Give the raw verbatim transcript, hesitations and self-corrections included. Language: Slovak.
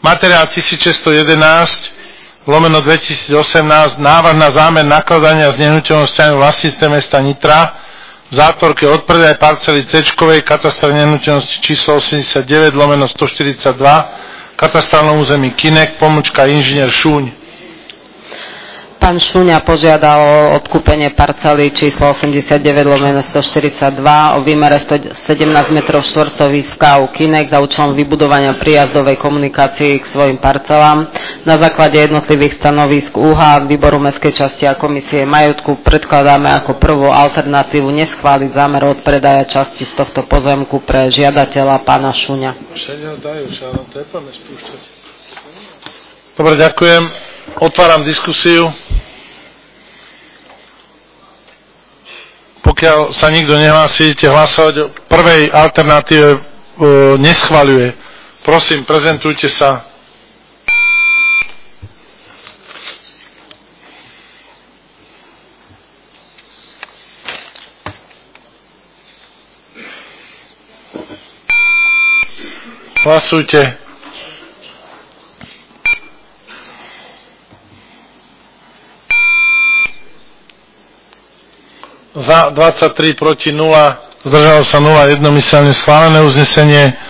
Materiál tisícšesťstojedenásť lomeno dvetisícosemnásť, návrh na zámer nakladania s nehnuteľnosťami v vlastníctve mesta Nitra v zátvorke odpredaj parcely C-čkovej katastra nehnuteľnosti číslo osemdesiatdeväť lomeno stoštyridsaťdva, katastrálnom území Kinek, pomočka inžinier Šúň. Pán Šuňa požiadal o odkúpenie parcely číslo osemdesiatdeväť lomeno stoštyridsaťdva o výmere sedemnásť metrov štvorcových v ká ú Kinek za účelom vybudovania príjazdovej komunikácií k svojim parcelám. Na základe jednotlivých stanovísk ú há, výboru mestskej časti a komisie majetku predkladáme ako prvú alternatívu neschváliť zámer odpredaja časti z tohto pozemku pre žiadateľa pána Šuňa. Dobre, ďakujem. Otváram diskusiu. Pokiaľ sa nikto nehlási, idete hlasovať o prvej alternatíve e, neschvaľuje. Prosím, prezentujte sa. Hlasujte. Za dvadsaťtri proti nula, zdržalo sa nula, jednomyselne schválené uznesenie.